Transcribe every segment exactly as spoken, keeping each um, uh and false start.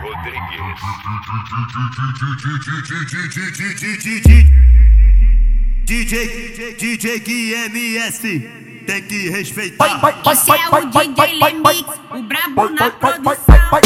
Rodrigues. D J, D J Gui M S, tem que respeitar. Esse é o D J Lemix, o brabo na produção.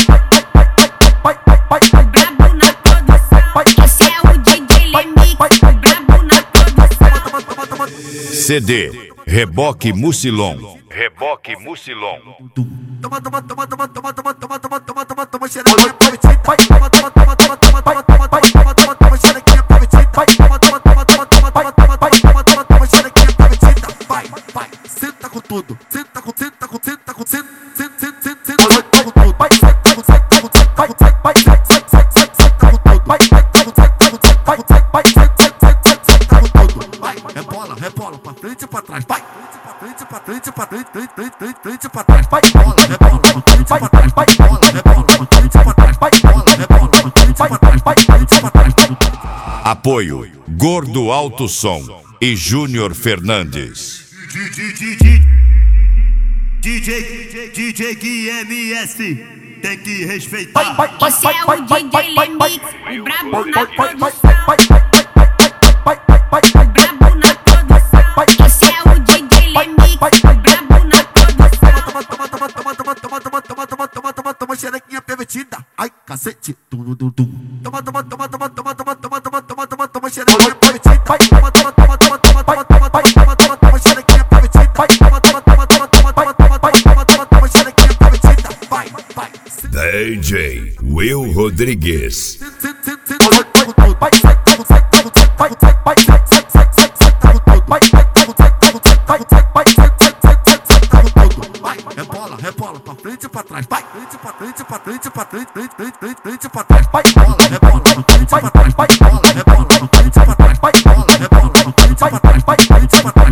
O brabo na produção. Esse é o D J Lemix, o brabo na produção. C D Reboque Mucilon. Reboque Mucilon. Toma, toma, toma, toma, toma, toma, toma, toma, toma, toma, toma, xerequinha prometida. Toma, toma, toma, toma, toma, toma, toma, toma, toma, toma, xerequinha prometida. Toma, toma, toma, toma, toma, toma, toma, toma, toma, toma, xerequinha prometida. Vai, vai, senta com tudo, senta com, senta com, senta com, senta, senta, senta, senta com tudo. Vai, senta com, senta com, senta com, vai, senta, senta, senta, senta com tudo. Vai, senta com, senta com, senta com, vai, senta, senta, senta, senta com tudo. Vai, rebola, rebola, pra frente e pra trás. Vai, frente pra frente, pra frente, frente, frente, frente pra trás. Vai, bola, rebola, frente pra trás. Vai, bola, rebola, frente pra trás. Vai, bola, rebola, frente pra trás. Vai, frente pra trás. Apoio Gordo Alto Som e Júnior Fernandes. D J, D J Gui M S, tem que respeitar. Esse é o D J Lemix, o brabo na produção. O brabo na produção. Esse é o D J Lemix, o brabo na produção. Toma, toma, toma, toma, toma, toma, toma, toma, toma, toma, toma, toma, xerequinha pervertida. Ai, cacete. Tum, tum, tum. Toma, toma, toma, toma, toma, toma, toma, toma, toma, toma, toma, xerequinha pervertida. Vai, toma, toma, toma, toma, toma, toma, toma, toma, toma, toma, xerequinha pervertida. Vai, toma, toma, toma, toma, toma, toma, toma, toma, toma, toma, xerequinha pervertida. Vai, vai. D J Will Rodrigues. Rebola, rebola, pra frente e pra trás. Vai, frente pra frente, pra frente, pra frente, frente, frente, frente, frente pra trás. Vai, bola, rebola, pra frente pra trás. Vai, bola, rebola, pra frente pra trás. Vai, bola, rebola, pra frente pra trás. Vai, frente pra trás.